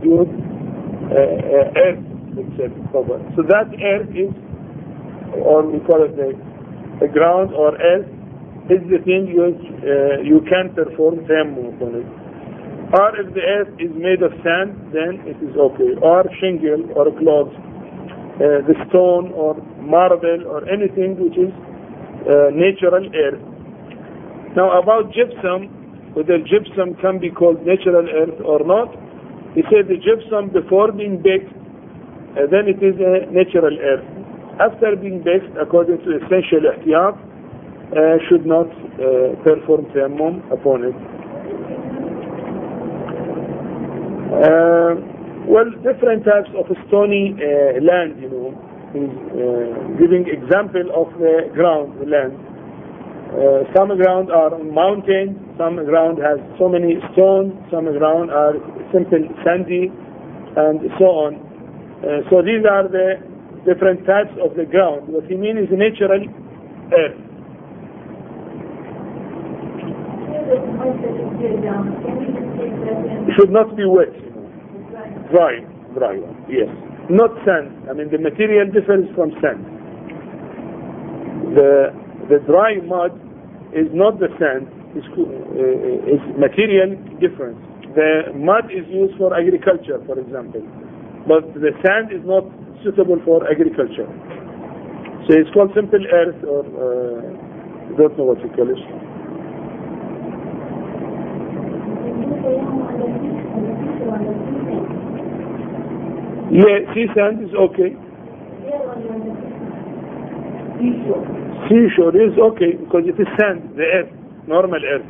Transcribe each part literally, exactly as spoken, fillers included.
use uh, uh, earth itself cover. So that earth is, or we call it the, the ground or earth, is the thing you uh, you can perform tayammum upon it. Or if the earth is made of sand, then it is okay. Or shingle or cloth, uh, the stone or marble or anything which is uh, natural earth. Now about gypsum, whether gypsum can be called natural earth or not, he said the gypsum before being baked, uh, then it is a natural earth. After being baked, according to essential ihtiyat, uh, should not uh, perform tayammum upon it. Uh, well, different types of stony uh, land, you know, is uh, giving example of the ground, the land. Uh, some ground are mountains, some ground has so many stones, some ground are simple sandy, and so on. Uh, so these are the different types of the ground. What he means is natural earth. It should not be wet, dry, dry, yes. Not sand. I mean the material differs from sand. The The dry mud is not the sand, it's, uh, it's material difference. The mud is used for agriculture, for example, but the sand is not suitable for agriculture. So it's called simple earth, or uh, I don't know what you call it. Yeah, sea sand is okay. Seashore is okay because it is sand, the earth, normal earth.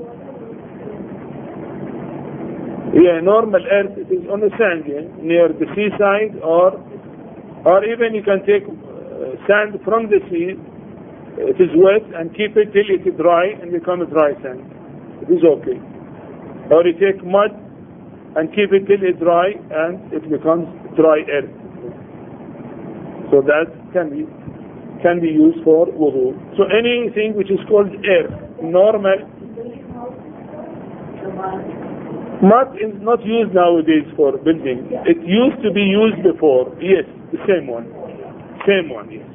Yeah, normal earth, it is on the sand, yeah, near the seaside, or or even you can take uh, sand from the sea, it is wet, and keep it till it is dry and become a dry sand. It is okay. Or you take mud and keep it till it is dry and it becomes dry earth. So that can be can be used for wudu. So anything which is called earth, normal. Mud is not used nowadays for building. It used to be used before. Yes, the same one. Same one, yes.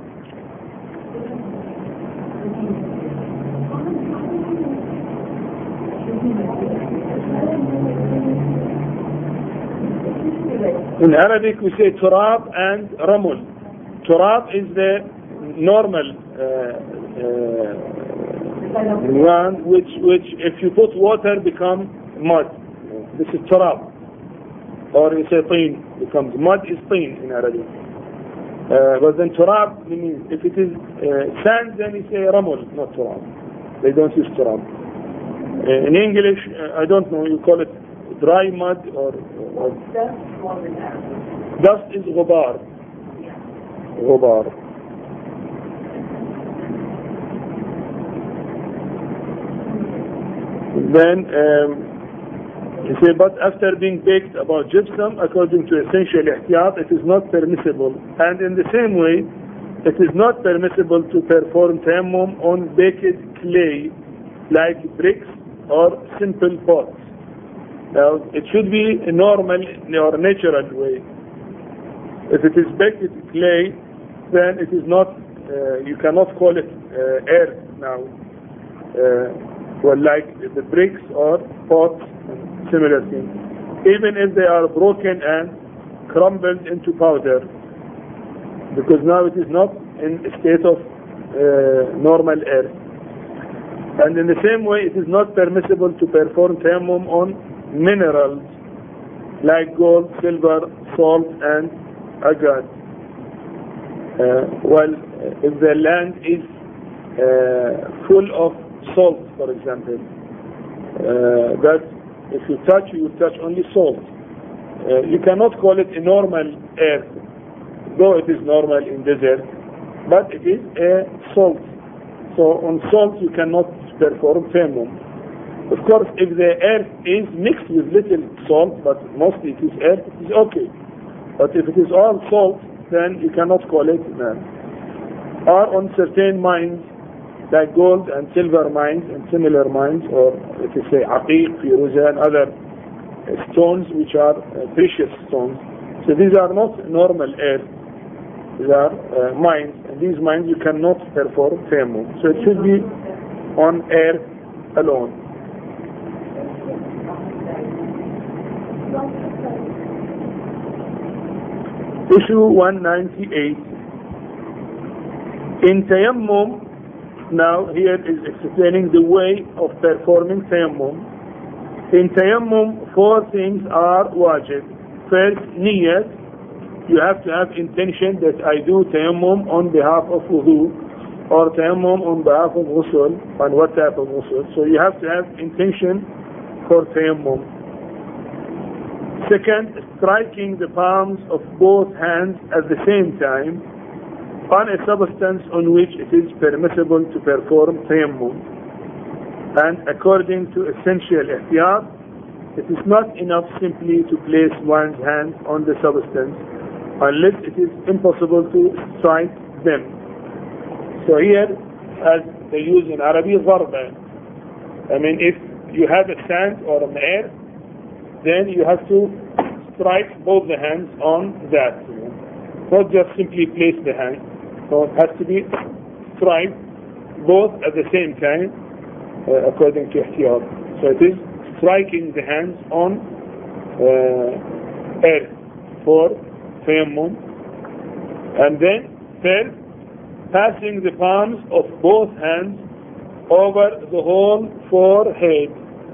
In Arabic we say turab and ramul. Turab is the normal uh, uh, one which, which if you put water become mud. This is turab. Or you say teen becomes mud is teen in Arabic. Uh, but then turab means if it is uh, sand then you say ramul, not turab. They don't use turab. Uh, in English, uh, I don't know, you call it dry mud or, or dust is ghubar. Ghubar. Then um, you say, but after being baked about gypsum, according to essential ihtiyat, it is not permissible. And in the same way, it is not permissible to perform tayammum on baked clay, like bricks or simple pots. Now, it should be a normal or natural way. If it is baked clay, then it is not, uh, you cannot call it uh, earth now. Uh, well, like the bricks or pots and similar things. Even if they are broken and crumbled into powder, because now it is not in a state of uh, normal earth. And in the same way, it is not permissible to perform tayammum on minerals like gold, silver, salt, and agate. Uh, well, if the land is uh, full of salt, for example, uh, that if you touch, you will touch only salt. Uh, you cannot call it a normal earth, though it is normal in desert, but it is a salt. So on salt you cannot perform tayammum. Of course, if the earth is mixed with little salt, but mostly it is earth, it is okay. But if it is all salt, then you cannot call it man. Or on certain mines, like gold and silver mines and similar mines, or if you say Aqiq, Firuza, and other stones which are uh, precious stones. So these are not normal air. These are uh, mines, and these mines you cannot perform tayammum. So it should be on air alone. Issue one ninety-eight. In tayammum, now here is explaining the way of performing tayammum. In tayammum, four things are wajib. First, niyyat. You have to have intention that I do tayammum on behalf of wudu, or tayammum on behalf of ghusl, on what type of ghusl. So you have to have intention for tayammum. Second, striking the palms of both hands at the same time on a substance on which it is permissible to perform tayammum. And according to essential ihtiyat, it is not enough simply to place one's hand on the substance unless it is impossible to strike them. So here, as they use in Arabic, ضربة. I mean, if you have a sand or an air, then you have to strike both the hands on that. Not just simply place the hand. So it has to be strike both at the same time, uh, according to ihtiyat. So it is striking the hands on uh, earth for tayammum. And then third, passing the palms of both hands over the whole forehead,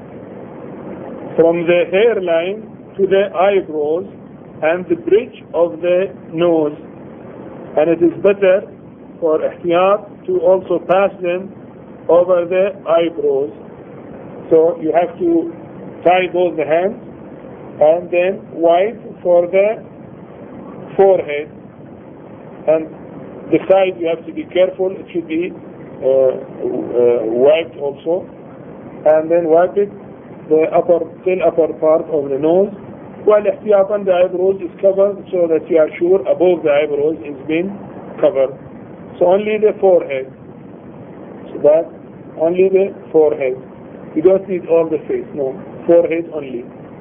from the hairline to the eyebrows and the bridge of the nose. And it is better for ihtiyat to also pass them over the eyebrows. So you have to tie both the hands and then wipe for the forehead. And the side you have to be careful, it should be uh, uh, wiped also. And then wipe it the upper, thin upper part of the nose, while ihtiyatan the eyebrows is covered so that you are sure above the eyebrows is being covered. So only the forehead. So that only the forehead. You don't need all the face, no. Forehead only.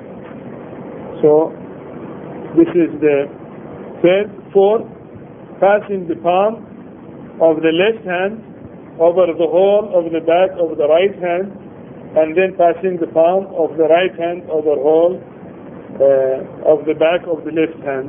So this is the third. Fourth, passing the palm of the left hand over the whole of the back of the right hand, and then passing the palm of the right hand over whole uh, of the back of the left hand.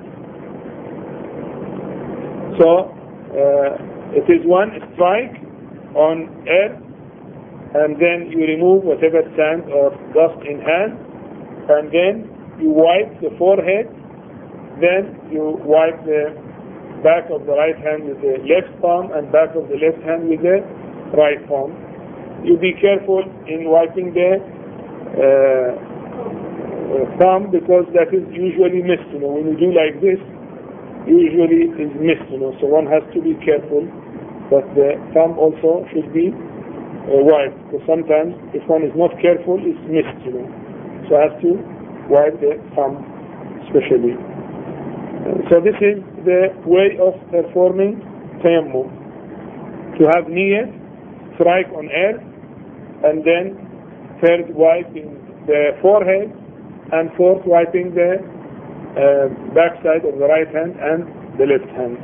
So uh, it is one strike on earth, and then you remove whatever sand or dust in hand, and then you wipe the forehead, then you wipe the back of the right hand with the left palm and back of the left hand with the right palm. You be careful in wiping the uh, thumb, because that is usually missed. You know, when you do like this, usually is missed. You know, so one has to be careful. But the thumb also should be uh, wiped, because sometimes if one is not careful, it's missed. You know, so has to wipe the thumb especially. Uh, so this is the way of performing tayammum: to have niyyah, strike on earth, and then third wiping the forehead, and fourth wiping the uh, back side of the right hand and the left hand.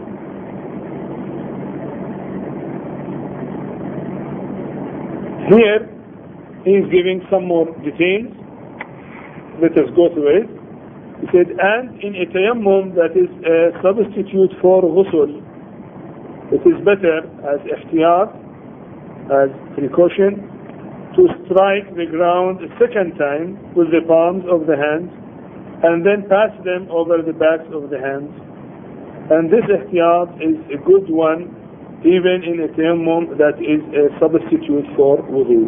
Here he is giving some more details. Let us go through it. He said, and in a tayammum that is a substitute for ghusl, it is better as ihtiyat, as precaution, to strike the ground a second time with the palms of the hands and then pass them over the backs of the hands. And this ihtiyat is a good one even in a tayammum that is a substitute for wudu.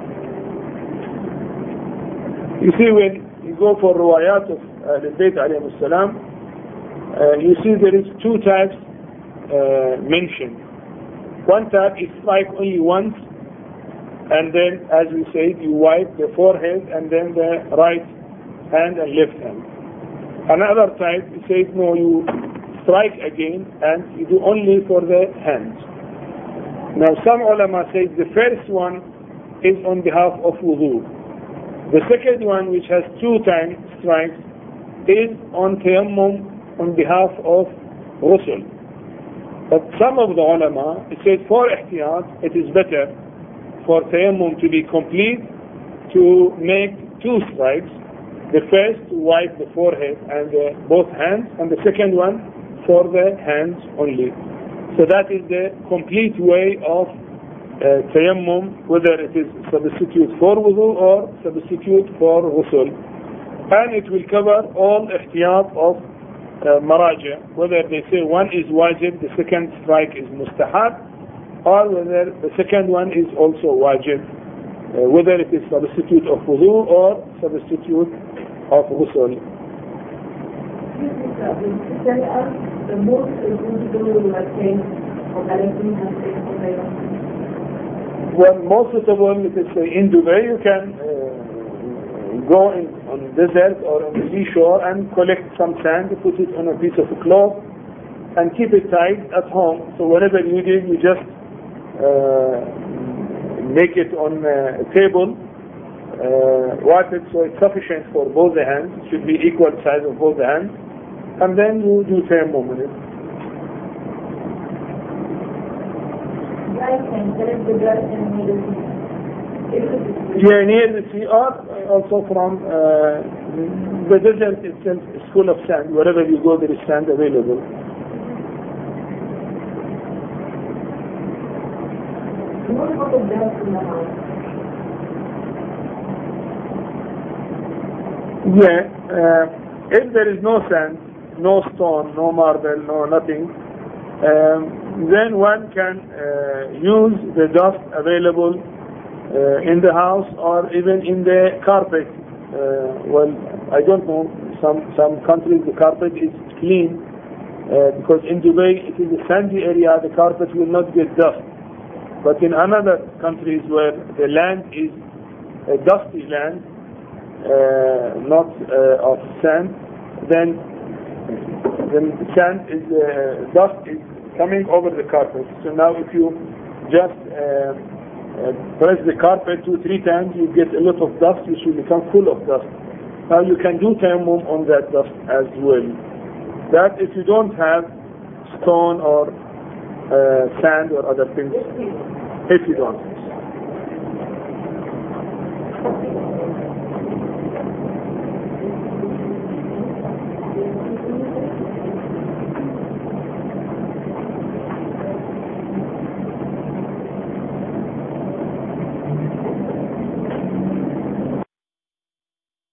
You see, when you go for riwayat of Ahlul Bayt alayhim as-salam, uh, you see there is two types uh, mentioned. One type is strike only once, and then, as we said, you wipe the forehead and then the right hand and left hand. Another type, you say, no, you strike again and you do only for the hands. Now some ulama say the first one is on behalf of wudu, The second one, which has two time strikes, is on tayammum on behalf of ghusl. But some of the ulama said for ihtiyat, it is better for tayammum to be complete, to make two strikes. The first to wipe the forehead and uh, both hands, and the second one for the hands only. So that is the complete way of uh, tayammum, whether it is substitute for wudu or substitute for ghusl. And it will cover all ihtiyat of uh, maraja, whether they say one is wajib, the second strike is mustahab, or whether the second one is also wajib, uh, whether it is substitute of wudu or substitute of ghusl. Tell us the most suitable thing for collecting and Well, most suitable, it is uh, in Dubai, you can uh, go in, on desert or on the seashore and collect some sand, put it on a piece of cloth and keep it tight at home. So whenever you need, you just uh, make it on a table, uh, wipe it so it's sufficient for both the hands. It should be equal size of both the hands. And then you do tayammum in it. I can collect the blood and near the sea. Yeah, near the sea, or also from uh, the desert itself is full of sand. Wherever you go, there is sand available. What about the dust in the house? Yeah, uh, if there is no sand, no stone, no marble, no nothing, um, then one can uh, use the dust available uh, in the house or even in the carpet. Uh, well, I don't know, some, some countries the carpet is clean uh, because in Dubai it is a sandy area, the carpet will not get dust. But in another countries where the land is a dusty land, uh, not uh, of sand, then then sand is uh, dust is coming over the carpet. So now if you just uh, uh, press the carpet two three times, you get a lot of dust which will become full of dust. Now you can do tayammum on that dust as well. That if you don't have stone or uh, sand or other things, if you don't.